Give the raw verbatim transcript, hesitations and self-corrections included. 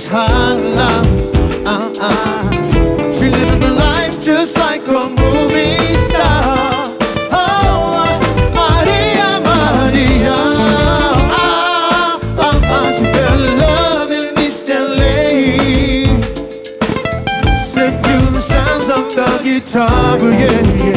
this hot love. Uh-uh. She living the life just like a movie star. Oh, Maria, Maria. Ah, ah, ah. She fell in love in East L A. Set to the sounds of the guitar, yeah, yeah.